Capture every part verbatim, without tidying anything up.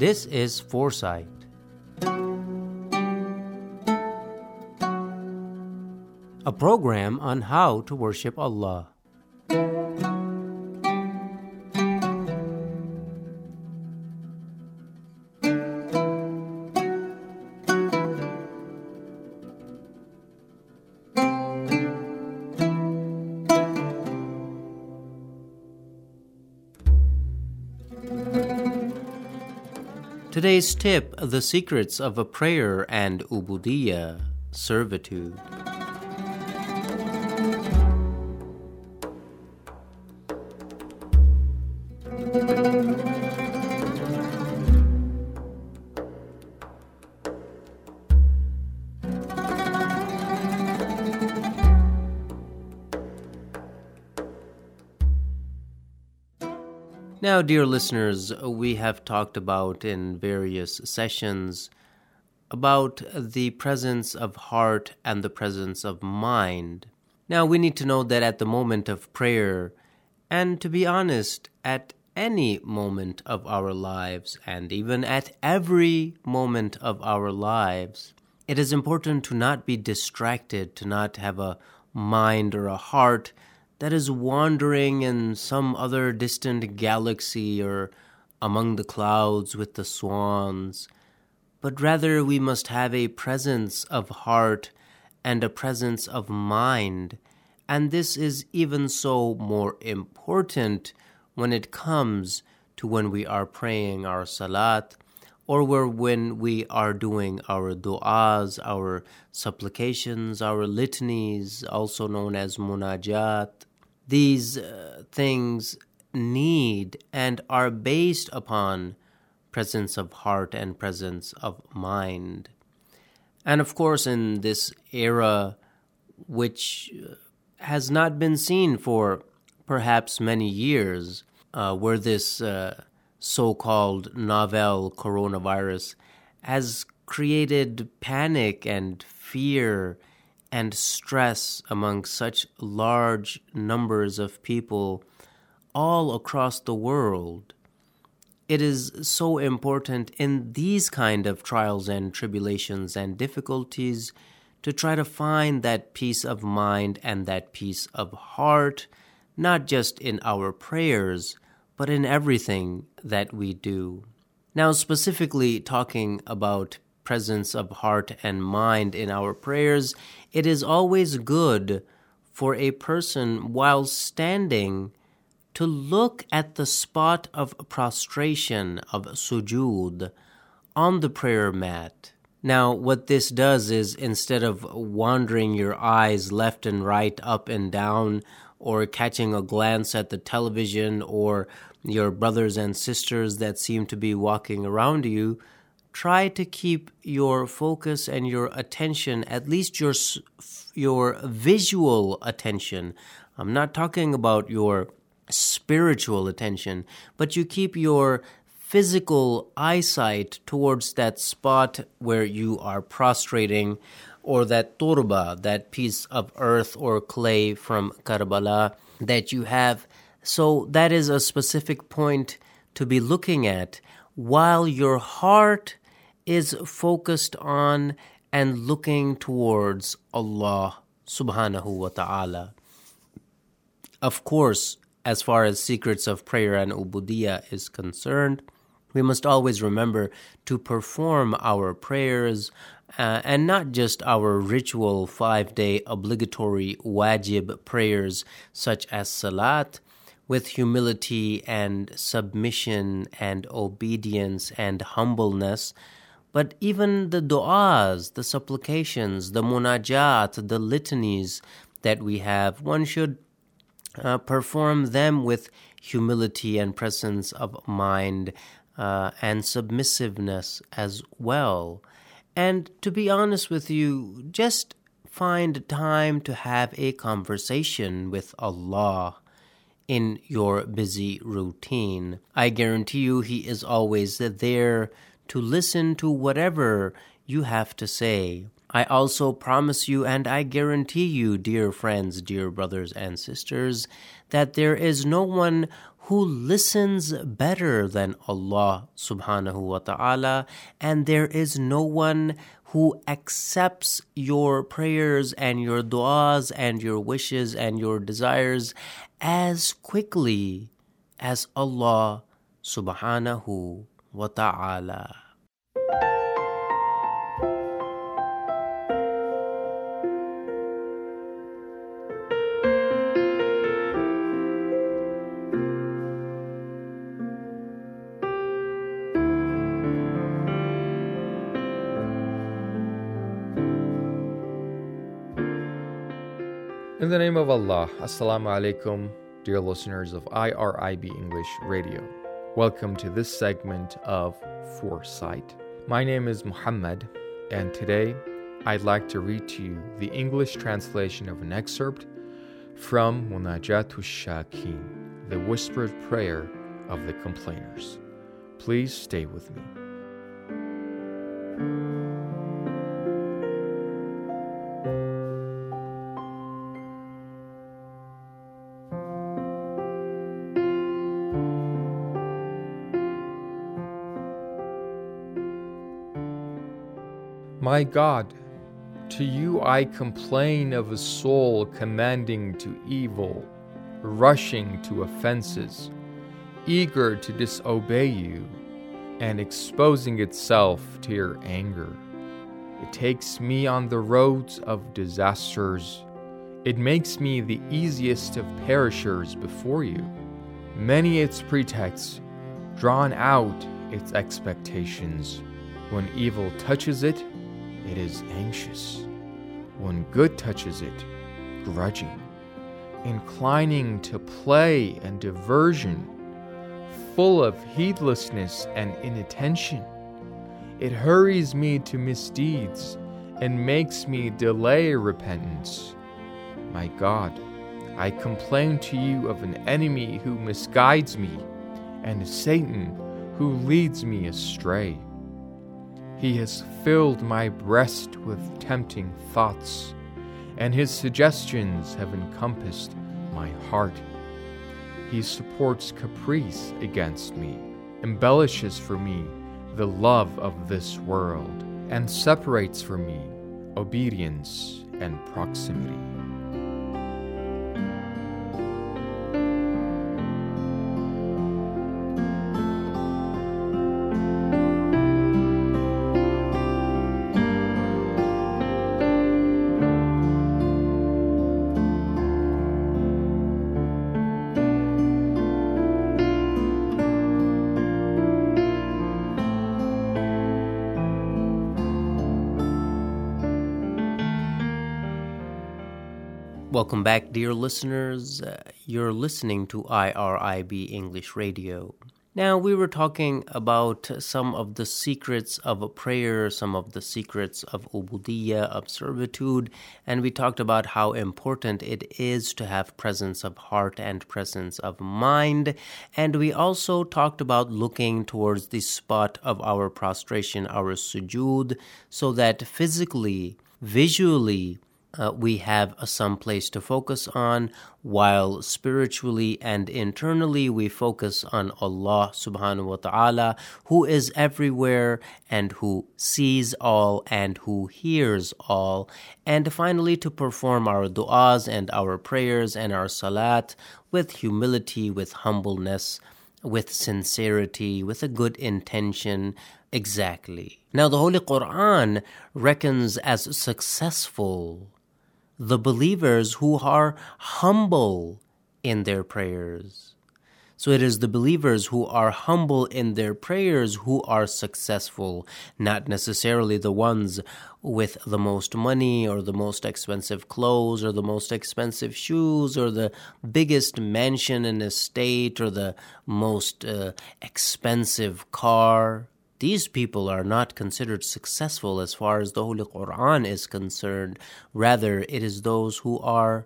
This is Foresight. A program on how to worship Allah. Today's tip, the secrets of a prayer and ubudiyya, servitude. Now, dear listeners, we have talked about in various sessions about the presence of heart and the presence of mind. Now, we need to know that at the moment of prayer, and to be honest, at any moment of our lives, and even at every moment of our lives, it is important to not be distracted, to not have a mind or a heart that is wandering in some other distant galaxy or among the clouds with the swans, but rather we must have a presence of heart and a presence of mind, and this is even so more important when it comes to when we are praying our salat, or where when we are doing our du'as, our supplications, our litanies, also known as munajat. These uh, things need and are based upon presence of heart and presence of mind. And of course, in this era, which has not been seen for perhaps many years, uh, where this uh, so-called novel coronavirus has created panic and fear and stress among such large numbers of people all across the world. It is so important in these kind of trials and tribulations and difficulties to try to find that peace of mind and that peace of heart, not just in our prayers, but in everything that we do. Now, specifically talking about presence of heart and mind in our prayers, it is always good for a person while standing to look at the spot of prostration, of sujood, on the prayer mat. Now, what this does is instead of wandering your eyes left and right, up and down, or catching a glance at the television or your brothers and sisters that seem to be walking around you, try to keep your focus and your attention, at least your your visual attention. I'm not talking about your spiritual attention, but you keep your physical eyesight towards that spot where you are prostrating, or that turba, that piece of earth or clay from Karbala that you have. So that is a specific point to be looking at, while your heart is focused on and looking towards Allah subhanahu wa ta'ala. Of course, as far as secrets of prayer and ubudiyya is concerned, we must always remember to perform our prayers uh, and not just our ritual five-day obligatory wajib prayers such as salat, with humility and submission and obedience and humbleness, but even the du'as, the supplications, the munajat, the litanies that we have, one should uh, perform them with humility and presence of mind uh, and submissiveness as well. And to be honest with you, just find time to have a conversation with Allah in your busy routine. I guarantee you He is always there to listen to whatever you have to say. I also promise you, and I guarantee you, dear friends, dear brothers and sisters, that there is no one who listens better than Allah subhanahu wa ta'ala, and there is no one who accepts your prayers and your du'as and your wishes and your desires as quickly as Allah subhanahu wa ta'ala. In the name of Allah, Assalamu alaikum, dear listeners of I R I B English Radio. Welcome to this segment of Foresight. My name is Muhammad, and today I'd like to read to you the English translation of an excerpt from Munajatul Shakin, the whispered prayer of the complainers. Please stay with me. My God, to you I complain of a soul commanding to evil, rushing to offenses, eager to disobey you, and exposing itself to your anger. It takes me on the roads of disasters. It makes me the easiest of perishers before you. Many its pretexts, drawn out its expectations. When evil touches it, it is anxious. When good touches it, grudging, inclining to play and diversion, full of heedlessness and inattention. It hurries me to misdeeds and makes me delay repentance. My God, I complain to you of an enemy who misguides me, and Satan who leads me astray. He has filled my breast with tempting thoughts, and his suggestions have encompassed my heart. He supports caprice against me, embellishes for me the love of this world, and separates from me obedience and proximity. Welcome back, dear listeners. Uh, you're listening to I R I B English Radio. Now, we were talking about some of the secrets of a prayer, some of the secrets of ubudiyya, of servitude, and we talked about how important it is to have presence of heart and presence of mind. And we also talked about looking towards the spot of our prostration, our sujood, so that physically, visually, Uh, we have uh, some place to focus on, while spiritually and internally we focus on Allah subhanahu wa ta'ala, who is everywhere and who sees all and who hears all. And finally, to perform our du'as and our prayers and our salat with humility, with humbleness, with sincerity, with a good intention. Exactly. Now, the Holy Quran reckons as successful the believers who are humble in their prayers. So it is the believers who are humble in their prayers who are successful, not necessarily the ones with the most money or the most expensive clothes or the most expensive shoes or the biggest mansion and estate or the most uh, expensive car. These people are not considered successful as far as the Holy Quran is concerned. Rather, it is those who are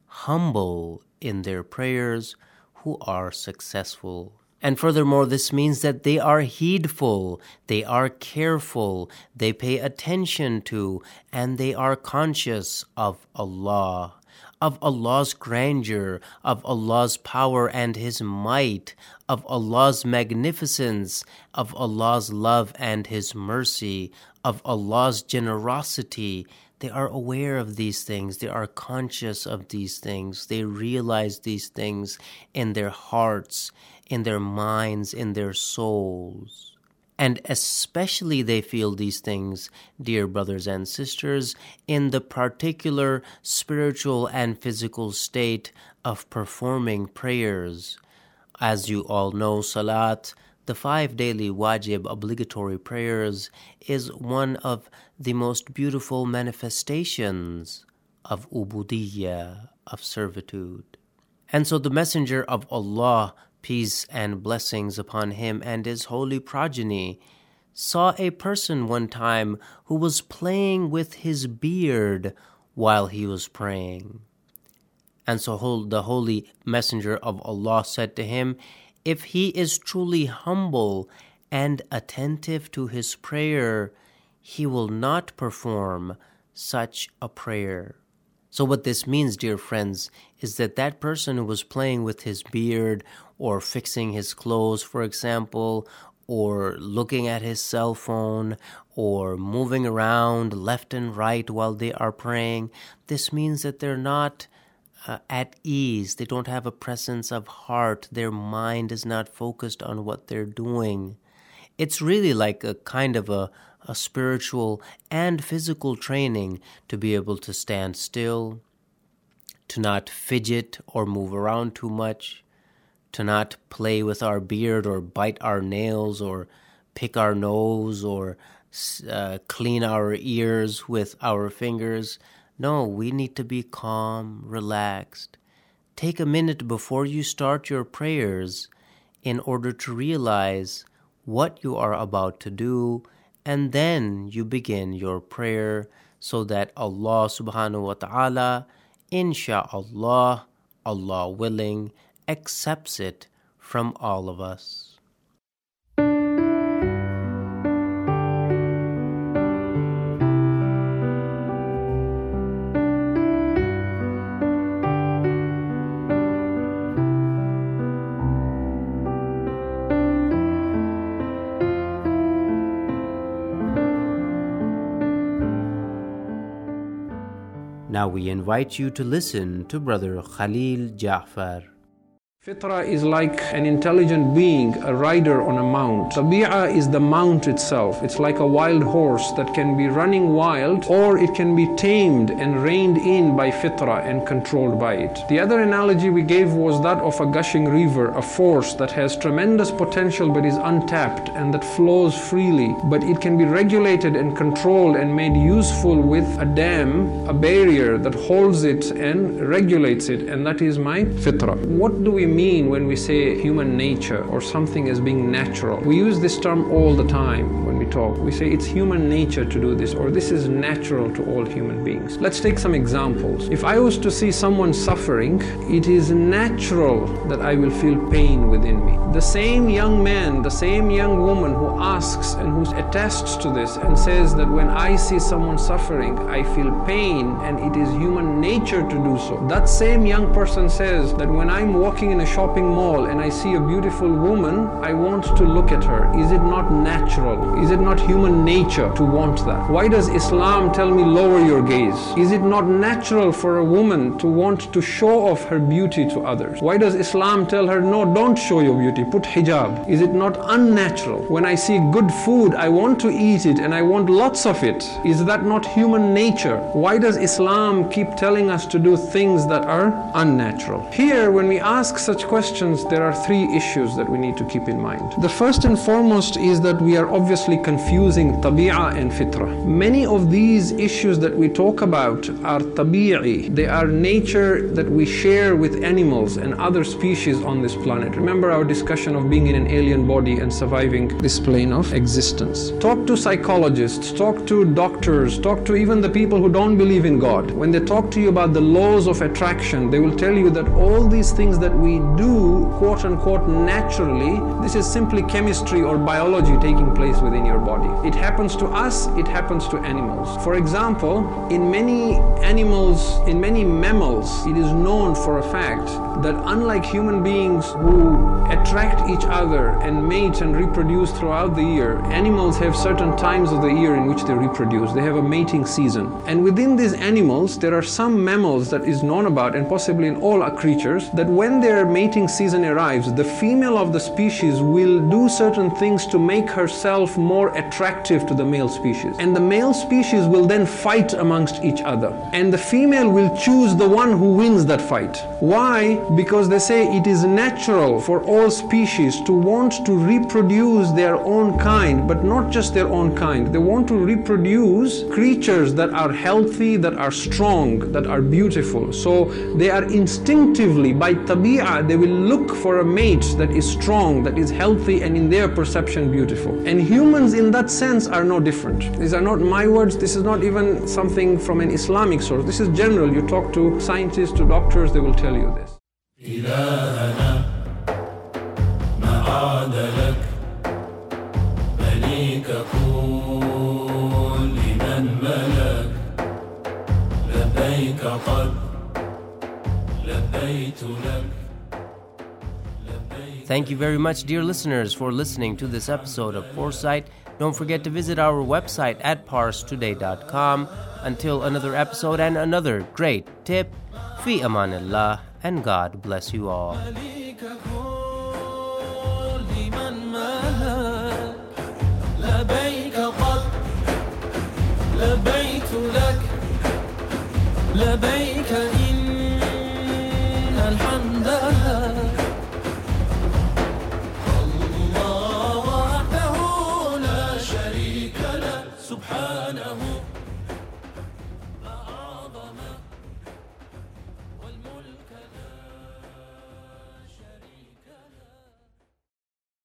humble in their prayers who are successful. And furthermore, this means that they are heedful, they are careful, they pay attention to, and they are conscious of Allah. of Allah's grandeur, of Allah's power and His might, of Allah's magnificence, of Allah's love and His mercy, of Allah's generosity. They are aware of these things. They are conscious of these things. They realize these things in their hearts, in their minds, in their souls. And especially they feel these things, dear brothers and sisters, in the particular spiritual and physical state of performing prayers. As you all know, Salat, the five daily wajib obligatory prayers, is one of the most beautiful manifestations of ubudiyyah, of servitude. And so the Messenger of Allah, peace and blessings upon him and his holy progeny, saw a person one time who was playing with his beard while he was praying. And so the holy Messenger of Allah said to him, if he is truly humble and attentive to his prayer, he will not perform such a prayer. So what this means, dear friends, is that that person who was playing with his beard or fixing his clothes, for example, or looking at his cell phone or moving around left and right while they are praying, this means that they're not uh, at ease. They don't have a presence of heart. Their mind is not focused on what they're doing. It's really like a kind of a a spiritual and physical training to be able to stand still, to not fidget or move around too much, to not play with our beard or bite our nails or pick our nose or uh, clean our ears with our fingers. No, we need to be calm, relaxed. Take a minute before you start your prayers in order to realize what you are about to do, and then you begin your prayer so that Allah subhanahu wa ta'ala, insha'Allah, Allah willing, accepts it from all of us. Now we invite you to listen to Brother Khalil Ja'far. Fitra is like an intelligent being, a rider on a mount. Tabi'ah is the mount itself. It's like a wild horse that can be running wild, or it can be tamed and reined in by fitra and controlled by it. The other analogy we gave was that of a gushing river, a force that has tremendous potential but is untapped and that flows freely, but it can be regulated and controlled and made useful with a dam, a barrier that holds it and regulates it, and that is my fitra. What do we mean when we say human nature or something as being natural? We use this term all the time when we talk. We say it's human nature to do this, or this is natural to all human beings. Let's take some examples. If I was to see someone suffering, it is natural that I will feel pain within me. The same young man, the same young woman who asks and who attests to this and says that when I see someone suffering, I feel pain and it is human nature to do so. That same young person says that when I'm walking in a shopping mall and I see a beautiful woman, I want to look at her. Is it not natural? Is it not human nature to want that? Why does Islam tell me lower your gaze? Is it not natural for a woman to want to show off her beauty to others? Why does Islam tell her, no, don't show your beauty, put hijab? Is it not unnatural? When I see good food, I want to eat it and I want lots of it. Is that not human nature? Why does Islam keep telling us to do things that are unnatural? Here, when we ask such questions, there are three issues that we need to keep in mind. The first and foremost is that we are obviously confusing tabi'ah and fitra. Many of these issues that we talk about are tabi'i. They are nature that we share with animals and other species on this planet. Remember our discussion of being in an alien body and surviving this plane of existence. Talk to psychologists, talk to doctors, talk to even the people who don't believe in God. When they talk to you about the laws of attraction, they will tell you that all these things that we do, quote unquote, naturally, this is simply chemistry or biology taking place within your body. It happens to us, it happens to animals. For example, in many animals, in many mammals, it is known for a fact that unlike human beings who attract each other and mate and reproduce throughout the year, animals have certain times of the year in which they reproduce. They have a mating season. And within these animals, there are some mammals that is known about, and possibly in all creatures, that when their mating season arrives, the female of the species will do certain things to make herself more attractive to the male species. And the male species will then fight amongst each other. And the female will choose the one who wins that fight. Why? Because they say it is natural for all species to want to reproduce their own kind, but not just their own kind. They want to reproduce creatures that are healthy, that are strong, that are beautiful. So they are instinctively, by tabi'ah, they will look for a mate that is strong, that is healthy, and in their perception beautiful. And humans in that sense are no different. These are not my words, this is not even something from an Islamic source. This is general. You talk to scientists, to doctors, they will tell you this. إلهنا ما عاد لك مليك كل من ملك لبيك قد لبيت لك. Thank you very much, dear listeners, for listening to this episode of Foresight. Don't forget to visit our website at pars today dot com. Until another episode and another great tip, fi amanillah, and God bless you all.